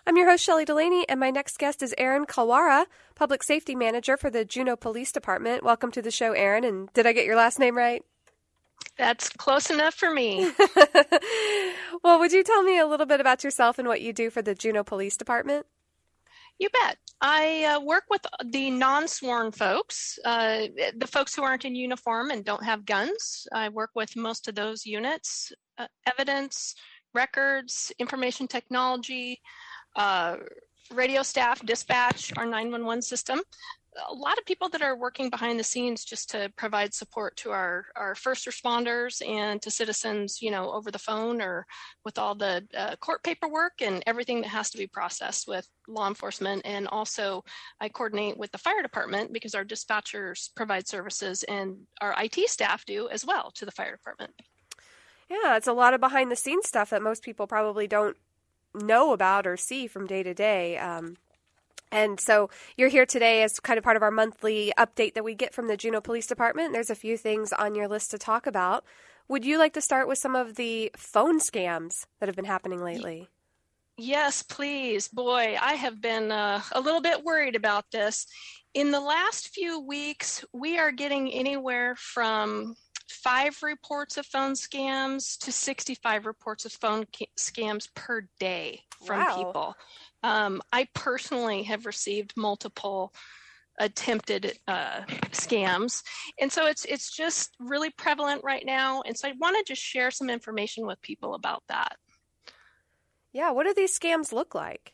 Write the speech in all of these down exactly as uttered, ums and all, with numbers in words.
I'm your host, Shelley Delaney, and my next guest is Aaron Kalwara, Public Safety Manager for the Juneau Police Department. Welcome to the show, Aaron, and did I get your last name right? That's close enough for me. Well, would you tell me a little bit about yourself and what you do for the Juneau Police Department? You bet. I uh, work with the non-sworn folks, uh, the folks who aren't in uniform and don't have guns. I work with most of those units, uh, evidence, records, information technology, uh, radio staff, dispatch, our nine one one system. A lot of people that are working behind the scenes just to provide support to our, our first responders and to citizens, you know, over the phone or with all the uh, court paperwork and everything that has to be processed with law enforcement. And also I coordinate with the fire department because our dispatchers provide services and our I T staff do as well to the fire department. Yeah, it's a lot of behind the scenes stuff that most people probably don't know about or see from day to day. Um, And so you're here today as kind of part of our monthly update that we get from the Juneau Police Department. There's a few things on your list to talk about. Would you like to start with some of the phone scams that have been happening lately? Yes, please. Boy, I have been uh, a little bit worried about this. In the last few weeks, we are getting anywhere from five reports of phone scams to sixty-five reports of phone ca- scams per day from Wow. people. Um, I personally have received multiple attempted uh, scams. And so it's it's just really prevalent right now. And so I want to just share some information with people about that. Yeah, what do these scams look like?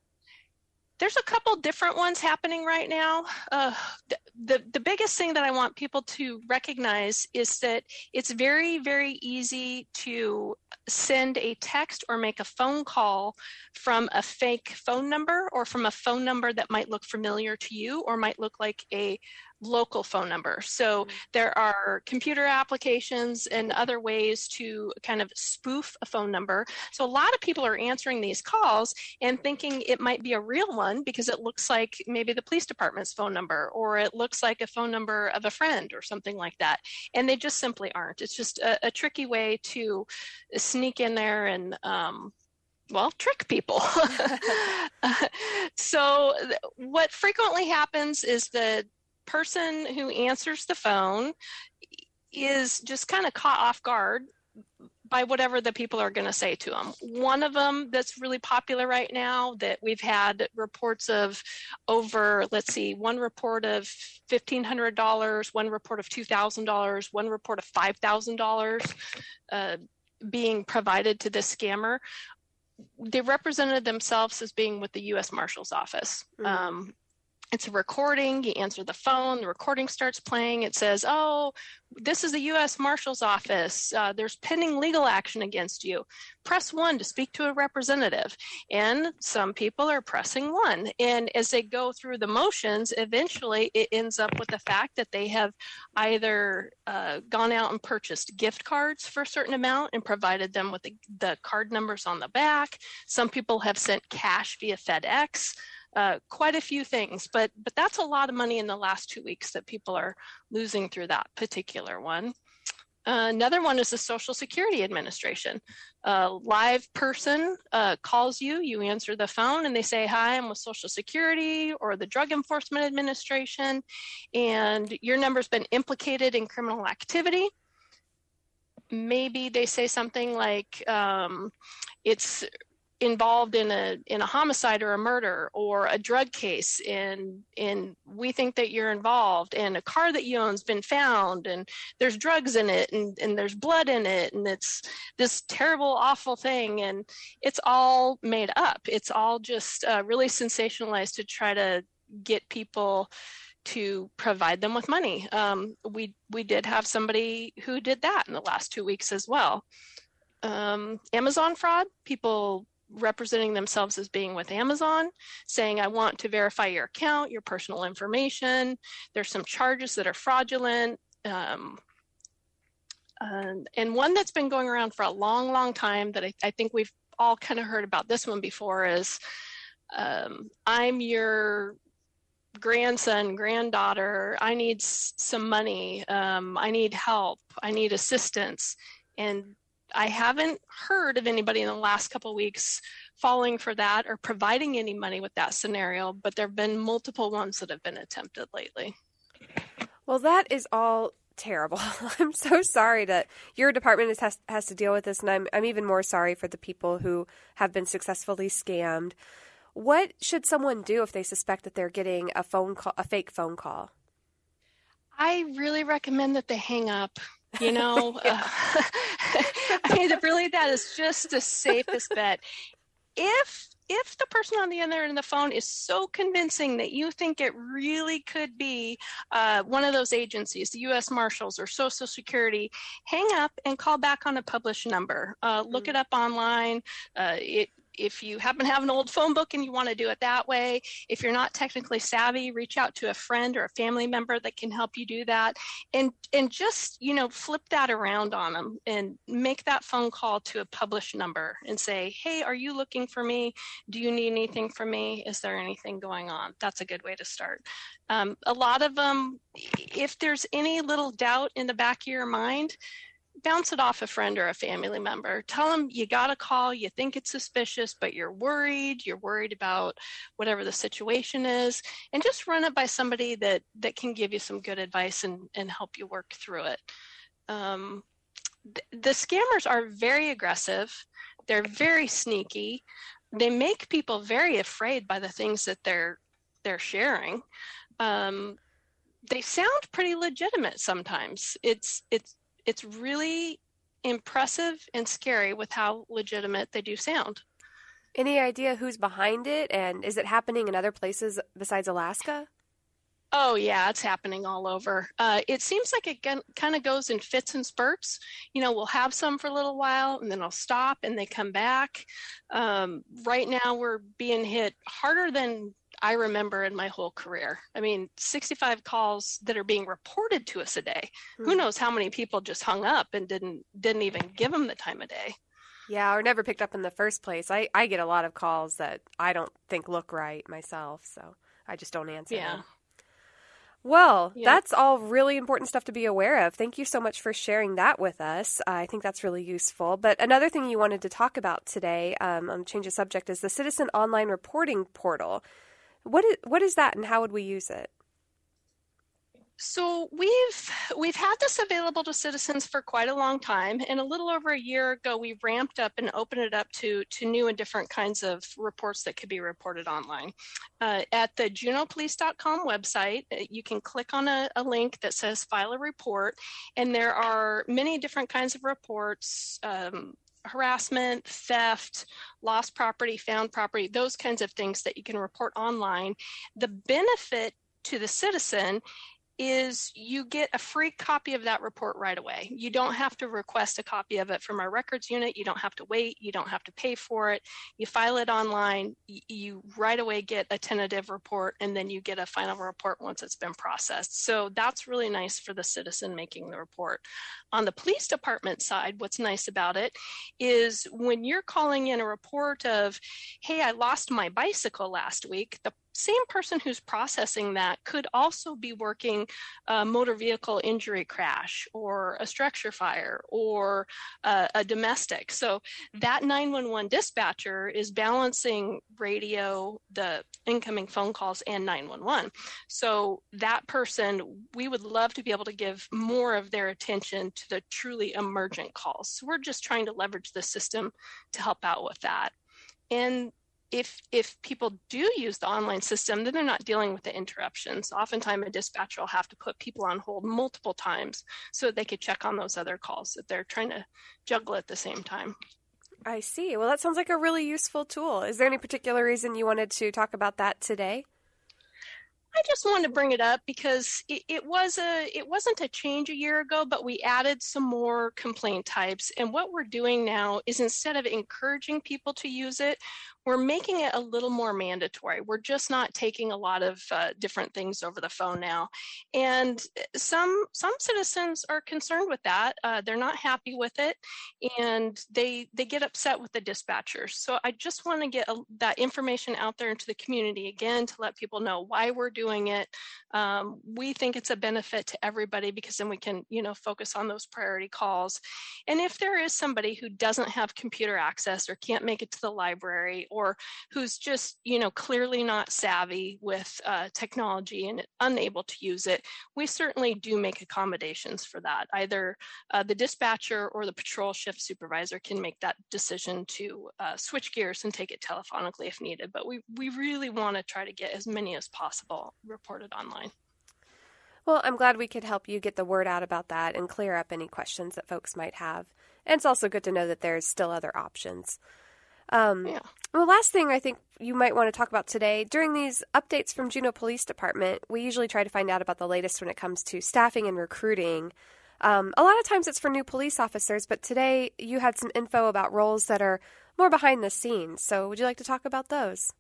There's a couple different ones happening right now. Uh, the, the, the biggest thing that I want people to recognize is that it's very, very easy to send a text or make a phone call from a fake phone number or from a phone number that might look familiar to you or might look like a local phone number. So there are computer applications and other ways to kind of spoof a phone number. So a lot of people are answering these calls and thinking it might be a real one because it looks like maybe the police department's phone number or it looks like a phone number of a friend or something like that. And they just simply aren't. It's just a, a tricky way to sneak in there and um, well, trick people. uh, so th- what frequently happens is the person who answers the phone is just kind of caught off guard by whatever the people are going to say to them. One of them that's really popular right now that we've had reports of over, let's see, one report of fifteen hundred dollars, one report of two thousand dollars, one report of five thousand dollars uh, being provided to this scammer. They represented themselves as being with the U S Marshal's office. Mm-hmm. Um, It's a recording, you answer the phone, the recording starts playing, it says, oh, this is the U S Marshal's office, uh, there's pending legal action against you. Press one to speak to a representative. And some people are pressing one. And as they go through the motions, eventually it ends up with the fact that they have either uh, gone out and purchased gift cards for a certain amount and provided them with the, the card numbers on the back. Some people have sent cash via FedEx. Uh, quite a few things, but but that's a lot of money in the last two weeks that people are losing through that particular one. Uh, another one is the Social Security Administration. A live person uh, calls you, you answer the phone and they say, hi, I'm with Social Security or the Drug Enforcement Administration, and your number's been implicated in criminal activity. Maybe they say something like, um, it's involved in a in a homicide or a murder or a drug case, and and we think that you're involved, and a car that you own's been found, and there's drugs in it, and, and there's blood in it, and it's this terrible, awful thing, and it's all made up. It's all just uh, really sensationalized to try to get people to provide them with money. Um, we we did have somebody who did that in the last two weeks as well. Um, Amazon fraud, people representing themselves as being with Amazon, saying, I want to verify your account, your personal information. There's some charges that are fraudulent. Um, and, and one that's been going around for a long, long time that I, I think we've all kind of heard about this one before is, um, I'm your grandson, granddaughter, I need s- some money, um, I need help, I need assistance. And I haven't heard of anybody in the last couple of weeks falling for that or providing any money with that scenario, but there have been multiple ones that have been attempted lately. Well, that is all terrible. I'm so sorry that your department is, has, has to deal with this, and I'm, I'm even more sorry for the people who have been successfully scammed. What should someone do if they suspect that they're getting a phone call, a fake phone call? I really recommend that they hang up. You know, uh, I mean, really, that is just the safest bet. If if the person on the other end of the phone is so convincing that you think it really could be uh, one of those agencies, the U S Marshals or Social Security, hang up and call back on a published number. Uh, look mm-hmm. it up online. Uh, it, if you happen to have an old phone book and you want to do it that way, if you're not technically savvy, reach out to a friend or a family member that can help you do that. And and just, you know, flip that around on them and make that phone call to a published number and say, hey, are you looking for me? Do you need anything from me? Is there anything going on? That's a good way to start. Um, a lot of them, if there's any little doubt in the back of your mind, bounce it off a friend or a family member. Tell them you got a call, you think it's suspicious, but you're worried, you're worried about whatever the situation is, and just run it by somebody that, that can give you some good advice and, and help you work through it. Um, th- the scammers are very aggressive. They're very sneaky. They make people very afraid by the things that they're, they're sharing. Um, they sound pretty legitimate sometimes. It's, it's, It's really impressive and scary with how legitimate they do sound. Any idea who's behind it, and is it happening in other places besides Alaska? Oh, yeah, it's happening all over. Uh, it seems like it kind of goes in fits and spurts. You know, we'll have some for a little while, and then I'll stop, and they come back. Um, right now, we're being hit harder than I remember in my whole career. I mean, sixty-five calls that are being reported to us a day. Mm-hmm. Who knows how many people just hung up and didn't didn't even give them the time of day. Yeah, or never picked up in the first place. I, I get a lot of calls that I don't think look right myself, so I just don't answer yeah. them. Well, yeah. that's all really important stuff to be aware of. Thank you so much for sharing that with us. Uh, I think that's really useful. But another thing you wanted to talk about today, um, on change of subject, is the Citizen Online Reporting Portal. What is, what is that, and how would we use it? So we've we've had this available to citizens for quite a long time, and a little over a year ago, we ramped up and opened it up to, to new and different kinds of reports that could be reported online. Uh, at the juneau police dot com website, you can click on a, a link that says File a Report, and there are many different kinds of reports, um, harassment, theft, lost property, found property, those kinds of things that you can report online. The benefit to the citizen is you get a free copy of that report right away. You don't have to request a copy of it from our records unit. You don't have to wait. You don't have to pay for it. You file it online. You right away get a tentative report, and then you get a final report once it's been processed. So that's really nice for the citizen making the report. On the police department side, what's nice about it is when you're calling in a report of, hey, I lost my bicycle last week, the same person who's processing that could also be working a motor vehicle injury crash or a structure fire or uh, a domestic. So that nine one one dispatcher is balancing radio, the incoming phone calls, and nine one one. So that person, we would love to be able to give more of their attention to the truly emergent calls. So we're just trying to leverage the system to help out with that. And If if people do use the online system, then they're not dealing with the interruptions. Oftentimes, a dispatcher will have to put people on hold multiple times so that they could check on those other calls that they're trying to juggle at the same time. I see. Well, that sounds like a really useful tool. Is there any particular reason you wanted to talk about that today? I just wanted to bring it up because it, it was a it wasn't a change a year ago, but we added some more complaint types. And what we're doing now is, instead of encouraging people to use it, we're making it a little more mandatory. We're just not taking a lot of uh, different things over the phone now. And some some citizens are concerned with that. Uh, they're not happy with it, and they they get upset with the dispatchers. So I just want to get a, that information out there into the community again to let people know why we're doing it. Um, we think it's a benefit to everybody because then we can, you know, focus on those priority calls. And if there is somebody who doesn't have computer access or can't make it to the library, or who's just, you know, clearly not savvy with uh, technology and unable to use it, we certainly do make accommodations for that. Either uh, the dispatcher or the patrol shift supervisor can make that decision to uh, switch gears and take it telephonically if needed. But we, we really want to try to get as many as possible reported online. Well, I'm glad we could help you get the word out about that and clear up any questions that folks might have. And it's also good to know that there's still other options. Um, yeah. Well, last thing I think you might want to talk about today, during these updates from Juneau Police Department, we usually try to find out about the latest when it comes to staffing and recruiting. Um, a lot of times it's for new police officers, but today you had some info about roles that are more behind the scenes. So would you like to talk about those?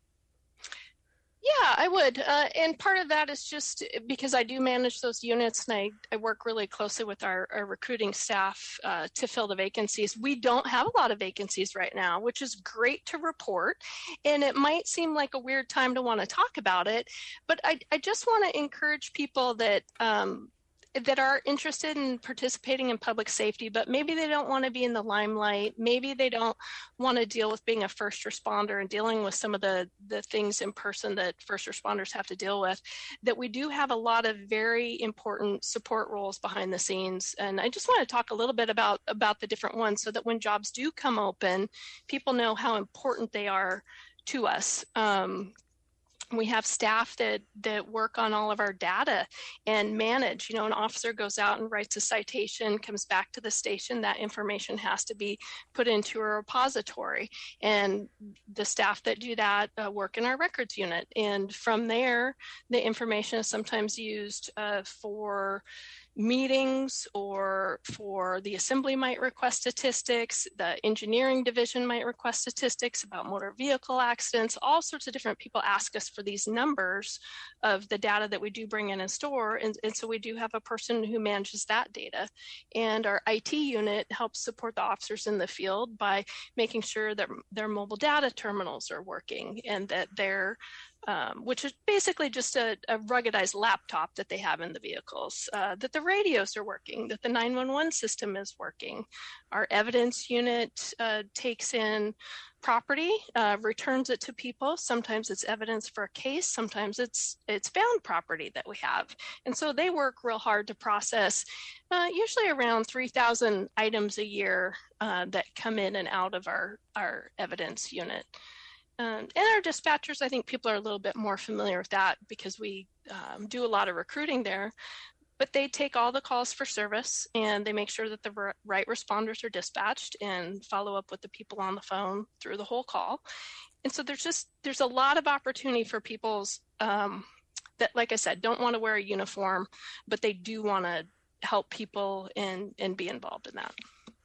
Yeah, I would. Uh, and part of that is just because I do manage those units and I, I work really closely with our, our recruiting staff uh, to fill the vacancies. We don't have a lot of vacancies right now, which is great to report. And it might seem like a weird time to want to talk about it, but I, I just want to encourage people that um, that are interested in participating in public safety, but maybe they don't want to be in the limelight. Maybe they don't want to deal with being a first responder and dealing with some of the, the things in person that first responders have to deal with, that we do have a lot of very important support roles behind the scenes. And I just want to talk a little bit about, about the different ones so that when jobs do come open, people know how important they are to us. Um, We have staff that, that work on all of our data and manage. You know, an officer goes out and writes a citation, comes back to the station, that information has to be put into a repository. And the staff that do that uh, work in our records unit. And from there, the information is sometimes used uh, for meetings, or for the assembly might request statistics, the engineering division might request statistics about motor vehicle accidents. All sorts of different people ask us for these numbers of the data that we do bring in and store, and, and so we do have a person who manages that data. And our I T unit helps support the officers in the field by making sure that their mobile data terminals are working, and that they're Um, which is basically just a, a ruggedized laptop that they have in the vehicles, uh, that the radios are working, that the nine one one system is working. Our evidence unit uh, takes in property, uh, returns it to people. Sometimes it's evidence for a case, sometimes it's it's found property that we have. And so they work real hard to process uh, usually around three thousand items a year uh, that come in and out of our, our evidence unit. Um, and our dispatchers, I think people are a little bit more familiar with that because we um, do a lot of recruiting there, but they take all the calls for service and they make sure that the r- right responders are dispatched and follow up with the people on the phone through the whole call. And so there's just, there's a lot of opportunity for people's um, that, like I said, don't want to wear a uniform, but they do want to help people and, and be involved in that.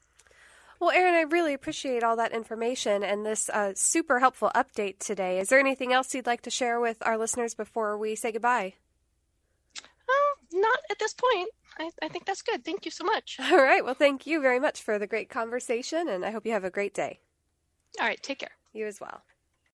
Well, Erin, I really appreciate all that information and this uh, super helpful update today. Is there anything else you'd like to share with our listeners before we say goodbye? Oh, not at this point. I, I think that's good. Thank you so much. All right. Well, thank you very much for the great conversation, and I hope you have a great day. All right. Take care. You as well.